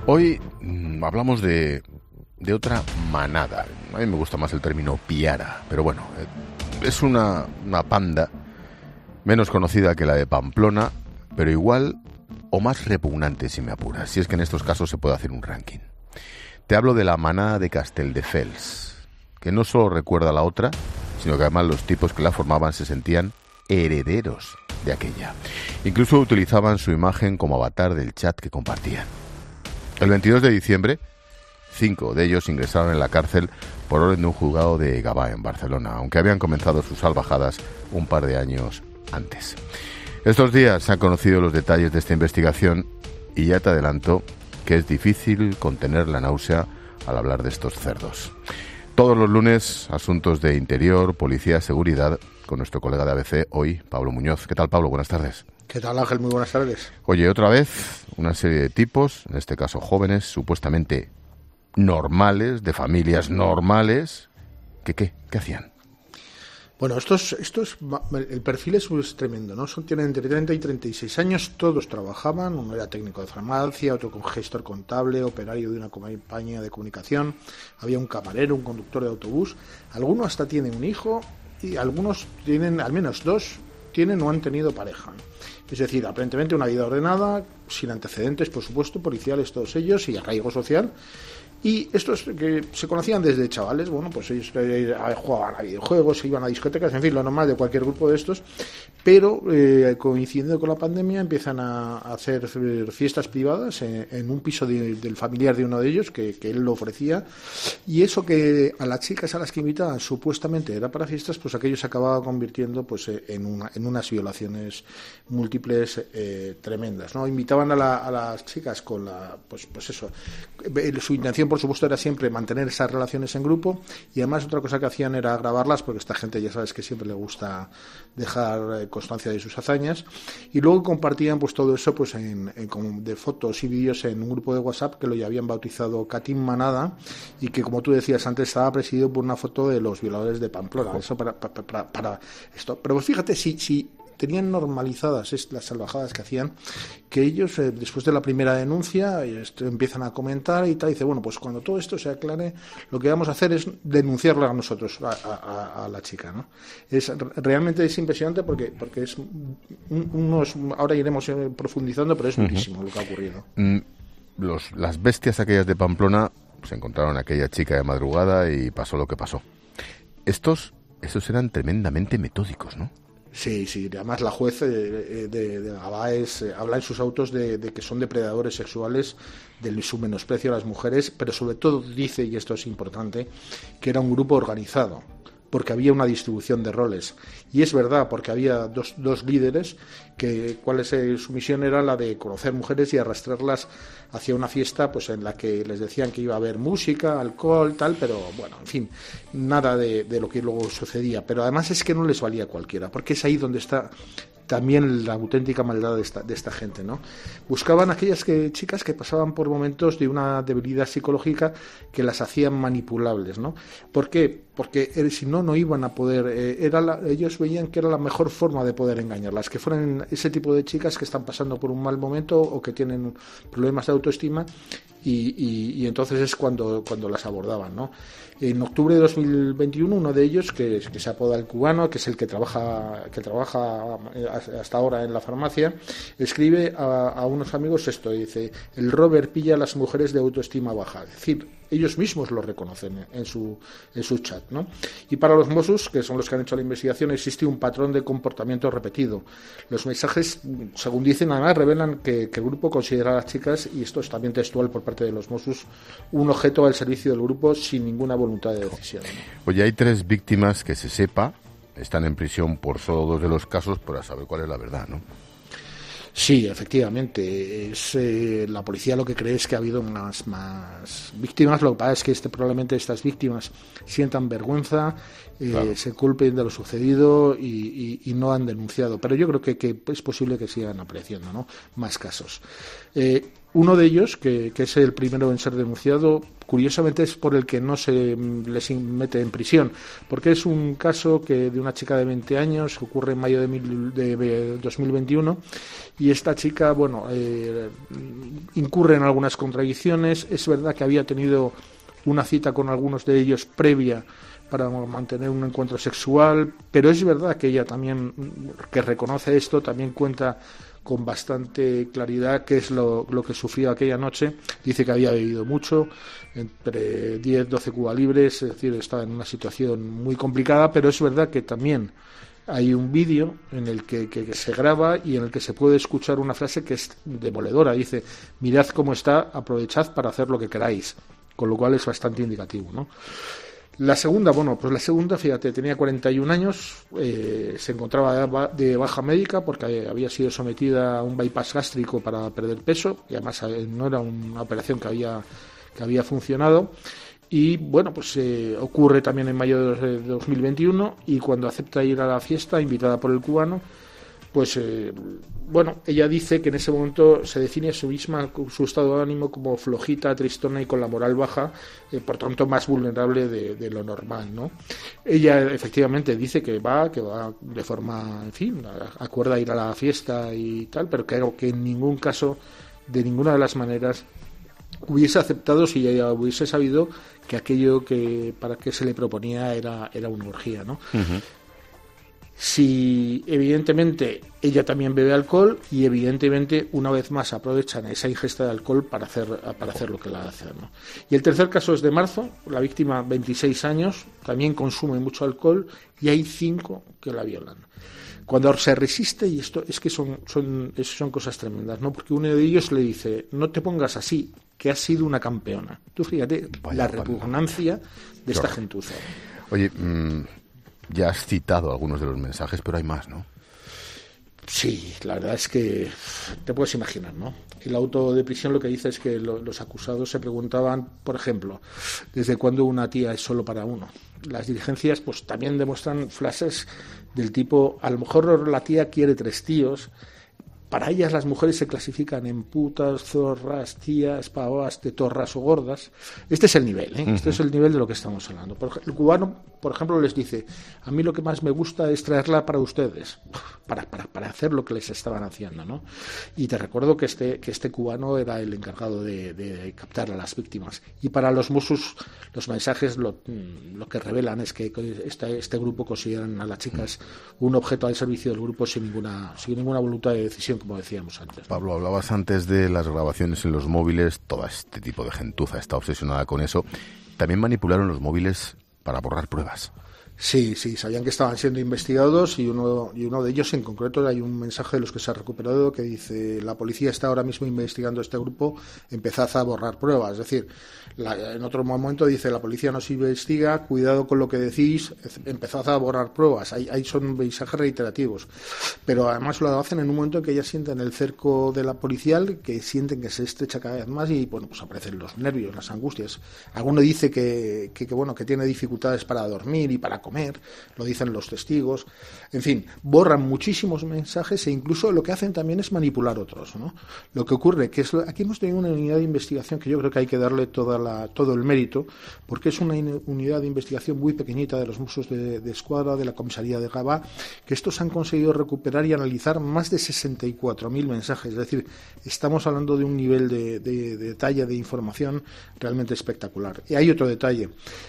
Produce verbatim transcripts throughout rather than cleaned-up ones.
Hoy mmm, hablamos de, de otra manada. A mí me gusta más el término piara, pero bueno, es una, una panda menos conocida que la de Pamplona, pero igual o más repugnante si me apuras, si es que en estos casos se puede hacer un ranking. Te hablo de la manada de Castelldefels, que no solo recuerda a la otra, sino que además los tipos que la formaban se sentían herederos de aquella. Incluso utilizaban su imagen como avatar del chat que compartían. El veintidós de diciembre, cinco de ellos ingresaron en la cárcel por orden de un juzgado de Gavà, en Barcelona, aunque habían comenzado sus salvajadas un par de años antes. Estos días se han conocido los detalles de esta investigación y ya te adelanto que es difícil contener la náusea al hablar de estos cerdos. Todos los lunes, asuntos de interior, policía, seguridad, con nuestro colega de A B C, hoy, Pablo Muñoz. ¿Qué tal, Pablo? Buenas tardes. ¿Qué tal, Ángel? Muy buenas tardes. Oye, otra vez, una serie de tipos, en este caso jóvenes, supuestamente normales, de familias normales, ¿qué qué? ¿Qué hacían? Bueno, estos, estos, el perfil es, es tremendo, ¿no? Son, tienen entre treinta y treinta y seis años, todos trabajaban, uno era técnico de farmacia, otro con gestor contable, operario de una compañía de comunicación, había un camarero, un conductor de autobús, algunos hasta tienen un hijo y algunos tienen, al menos dos, tienen o han tenido pareja. Es decir, aparentemente una vida ordenada, sin antecedentes, por supuesto, policiales todos ellos y arraigo social. Y estos que se conocían desde chavales, bueno, pues ellos eh, jugaban a videojuegos, se iban a discotecas, en fin, lo normal de cualquier grupo de estos, pero eh, coincidiendo con la pandemia empiezan a, a hacer fiestas privadas en, en un piso de, del familiar de uno de ellos, que, que él lo ofrecía, y eso que a las chicas a las que invitaban supuestamente era para fiestas, pues aquello se acababa convirtiendo pues en, una, en unas violaciones múltiples eh, tremendas, ¿no? Invitaban a, la, a las chicas con la, pues, pues eso, su intención por supuesto era siempre mantener esas relaciones en grupo y además otra cosa que hacían era grabarlas porque esta gente ya sabes que siempre le gusta dejar constancia de sus hazañas y luego compartían pues todo eso pues en, en de fotos y vídeos en un grupo de WhatsApp que lo habían bautizado Catín Manada y que como tú decías antes estaba presidido por una foto de los violadores de Pamplona. Eso para, para, para, para esto. Pero pues fíjate si si tenían normalizadas las salvajadas que hacían, que ellos, eh, después de la primera denuncia, esto, empiezan a comentar y tal, y dice, bueno, pues cuando todo esto se aclare, lo que vamos a hacer es denunciarla a nosotros, a, a, a la chica, ¿no? Es, realmente es impresionante porque porque es un, unos, ahora iremos profundizando, pero es durísimo uh-huh. lo que ha ocurrido. Mm, los, las bestias aquellas de Pamplona se encontraron a aquella chica de madrugada y pasó lo que pasó. Estos, estos eran tremendamente metódicos, ¿no? Sí, sí, además la juez de, de, de Gavà es, eh, habla en sus autos de, de que son depredadores sexuales, de su menosprecio a las mujeres, pero sobre todo dice, y esto es importante, que era un grupo organizado, porque había una distribución de roles. Y es verdad, porque había dos, dos líderes, que cuál es eh, su misión era la de conocer mujeres y arrastrarlas hacia una fiesta pues en la que les decían que iba a haber música, alcohol, tal, pero bueno, en fin, nada de, de lo que luego sucedía. Pero además es que no les valía cualquiera, porque es ahí donde está también la auténtica maldad de esta, de esta gente, ¿no? Buscaban aquellas que, chicas que pasaban por momentos de una debilidad psicológica que las hacían manipulables, ¿no? ¿Por qué? Porque eh, si no, no iban a poder, eh, era la, ellos veían que era la mejor forma de poder engañarlas, que fueran ese tipo de chicas que están pasando por un mal momento o que tienen problemas de autoestima y, y, y entonces es cuando, cuando las abordaban, ¿no? En octubre de dos mil veintiuno, uno de ellos, que, que se apoda el cubano, que es el que trabaja, que trabaja hasta ahora en la farmacia, escribe a, a unos amigos esto, dice, el Robert pilla a las mujeres de autoestima baja, es decir, ellos mismos lo reconocen en su, en su chat, ¿no? Y para los Mossos, que son los que han hecho la investigación, existe un patrón de comportamiento repetido. Los mensajes, según dicen, además revelan que, que el grupo considera a las chicas, y esto es también textual por parte de los Mossos, un objeto al servicio del grupo sin ninguna voluntad de decisión, ¿no? Oye, hay tres víctimas que se sepa, están en prisión por solo dos de los casos, para saber cuál es la verdad, ¿no? Sí, efectivamente. Es, eh, la policía lo que cree es que ha habido más, más víctimas. Lo que pasa es que este, probablemente estas víctimas sientan vergüenza, eh, claro. se culpen de lo sucedido y, y, y no han denunciado. Pero yo creo que, que es posible que sigan apareciendo, ¿no? Más casos. Eh, Uno de ellos, que, que es el primero en ser denunciado, curiosamente es por el que no se les mete en prisión, porque es un caso que de una chica de veinte años, que ocurre en mayo de, mil, de dos mil veintiuno, y esta chica, bueno, eh, incurre en algunas contradicciones. Es verdad que había tenido una cita con algunos de ellos previa para mantener un encuentro sexual, pero es verdad que ella también, que reconoce esto, también cuenta con bastante claridad qué es lo, lo que sufrió aquella noche. Dice que había bebido mucho, entre diez, doce Cuba libres, es decir, estaba en una situación muy complicada, pero es verdad que también hay un vídeo en el que, que, que se graba y en el que se puede escuchar una frase que es demoledora. Dice: mirad cómo está, aprovechad para hacer lo que queráis, con lo cual es bastante indicativo, ¿no? La segunda, bueno, pues la segunda, fíjate, tenía cuarenta y un años, eh, se encontraba de baja médica porque había sido sometida a un bypass gástrico para perder peso, y además no era una operación que había, que había funcionado. Y bueno, pues eh, ocurre también en mayo de dos mil veintiuno, y cuando acepta ir a la fiesta, invitada por el cubano, pues eh, bueno, ella dice que en ese momento se define a sí misma, su estado de ánimo, como flojita, tristona y con la moral baja, eh, por tanto más vulnerable de, de lo normal, ¿no? Ella efectivamente dice que va, que va de forma, en fin, acuerda ir a la fiesta y tal, pero creo que en ningún caso, de ninguna de las maneras, hubiese aceptado si ella hubiese sabido que aquello que para que se le proponía era, era una orgía, ¿no? Uh-huh. Si evidentemente ella también bebe alcohol, y evidentemente una vez más aprovechan esa ingesta de alcohol para hacer para hacer lo que la hacen, ¿no? Y el tercer caso es de marzo. La víctima, veintiséis años, también consume mucho alcohol, y hay cinco que la violan. Cuando se resiste, y esto es que son son son cosas tremendas, ¿no? Porque uno de ellos le dice: no te pongas así, que has sido una campeona. Tú fíjate vaya, la repugnancia vaya. de esta gentuza. Oye, mmm... ya has citado algunos de los mensajes, pero hay más, ¿no? Sí, la verdad es que te puedes imaginar, ¿no? El auto de prisión lo que dice es que lo, los acusados se preguntaban, por ejemplo, ¿desde cuándo una tía es solo para uno? Las diligencias pues también demuestran frases del tipo: a lo mejor la tía quiere tres tíos. Para ellas las mujeres se clasifican en putas, zorras, tías, pavas, tetorras o gordas. Este es el nivel, ¿eh? Uh-huh. Este es el nivel de lo que estamos hablando. Por, el cubano, por ejemplo, les dice: a mí lo que más me gusta es traerla para ustedes, para, para, para hacer lo que les estaban haciendo, ¿no? Y te recuerdo que este, que este cubano era el encargado de, de captar a las víctimas. Y para los Mossos, los mensajes lo, lo que revelan es que este, este grupo consideran a las chicas un objeto al servicio del grupo sin ninguna, sin ninguna voluntad de decisión, como decíamos antes, ¿no? Pablo, hablabas antes de las grabaciones en los móviles. Todo este tipo de gentuza está obsesionada con eso. También manipularon los móviles para borrar pruebas. Sí, sí, sabían que estaban siendo investigados, y uno, y uno de ellos en concreto, hay un mensaje de los que se ha recuperado que dice: la policía está ahora mismo investigando este grupo, empezad a borrar pruebas. Es decir, la, en otro momento dice: la policía nos investiga, cuidado con lo que decís, empezad a borrar pruebas. Ahí, ahí son mensajes reiterativos, pero además lo hacen en un momento en que ya sienten el cerco de la policial, que sienten que se estrecha cada vez más, y bueno, pues aparecen los nervios, las angustias. Alguno dice que, que, que bueno, que tiene dificultades para dormir y para comer. Comer, lo dicen los testigos. En fin, borran muchísimos mensajes, e incluso lo que hacen también es manipular otros, ¿no? Lo que ocurre que es, aquí hemos tenido una unidad de investigación que yo creo que hay que darle toda la, todo el mérito, porque es una in, unidad de investigación muy pequeñita de los Mossos de, de Escuadra, de la comisaría de Gavà, que estos han conseguido recuperar y analizar más de sesenta y cuatro mil mensajes. Es decir, estamos hablando de un nivel de, de, de detalle de información realmente espectacular. Y hay otro detalle.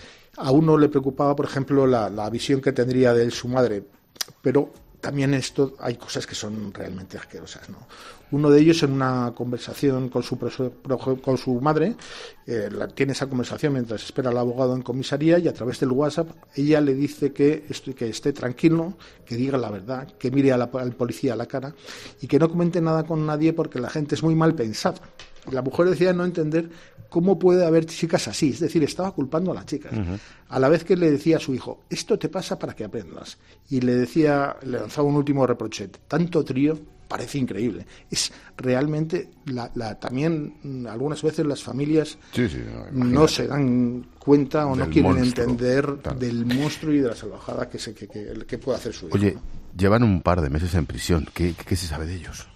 A uno le preocupaba, por ejemplo, la, la visión que tendría de él su madre, pero también esto hay cosas que son realmente asquerosas, ¿no? Uno de ellos, en una conversación con su, con su madre, eh, la, tiene esa conversación mientras espera al abogado en comisaría, y a través del WhatsApp ella le dice que, estoy, que esté tranquilo, que diga la verdad, que mire a la, al policía a la cara y que no comente nada con nadie porque la gente es muy mal pensada. La mujer decía no entender cómo puede haber chicas así, es decir, estaba culpando a las chicas. Uh-huh. A la vez que le decía a su hijo: esto te pasa para que aprendas. Y le decía, le lanzaba un último reproche: tanto trío, parece increíble. Es realmente, la, la, también algunas veces las familias sí, sí, no, no se dan cuenta o no quieren monstruo, entender claro, del monstruo y de la salvajada que, se, que, que, que puede hacer su hijo, Oye, ¿no? Llevan un par de meses en prisión. ¿Qué, qué se sabe de ellos?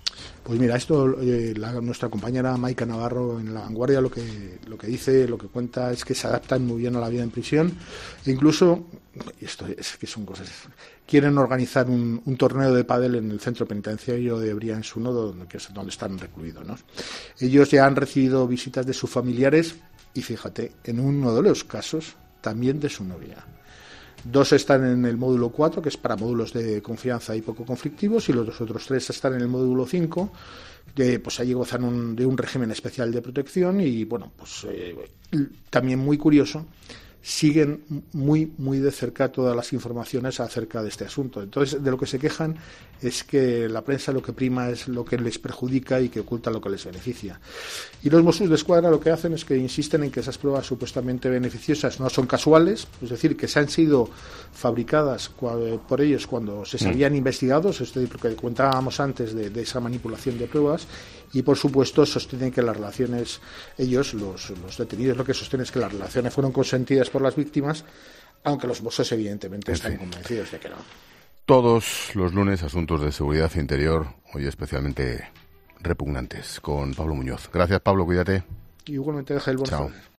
Pues mira, esto eh, la, nuestra compañera Maika Navarro en La Vanguardia lo que lo que dice, lo que cuenta es que se adaptan muy bien a la vida en prisión e incluso, y esto es que son cosas, quieren organizar un, un torneo de pádel en el centro penitenciario de Brians-uno, donde, que es donde están recluidos, ¿no? Ellos ya han recibido visitas de sus familiares y fíjate, en uno de los casos también de su novia. Dos están en el módulo cuatro, que es para módulos de confianza y poco conflictivos, y los otros tres están en el módulo cinco, que pues allí gozan un, de un régimen especial de protección y, bueno, pues eh, también muy curioso, siguen muy, muy de cerca todas las informaciones acerca de este asunto. Entonces, de lo que se quejan es que la prensa lo que prima es lo que les perjudica y que oculta lo que les beneficia. Y los Mossos de Escuadra lo que hacen es que insisten en que esas pruebas supuestamente beneficiosas no son casuales, es decir, que se han sido fabricadas por ellos cuando se sabían investigados, es decir, porque contábamos antes de, de esa manipulación de pruebas, y por supuesto sostienen que las relaciones, ellos, los, los detenidos, lo que sostienen es que las relaciones fueron consentidas por las víctimas, aunque los Mossos evidentemente están convencidos de que no. Todos los lunes asuntos de seguridad interior, hoy especialmente repugnantes, con Pablo Muñoz. Gracias, Pablo, cuídate. Igualmente, deja el buen Chao. jueves.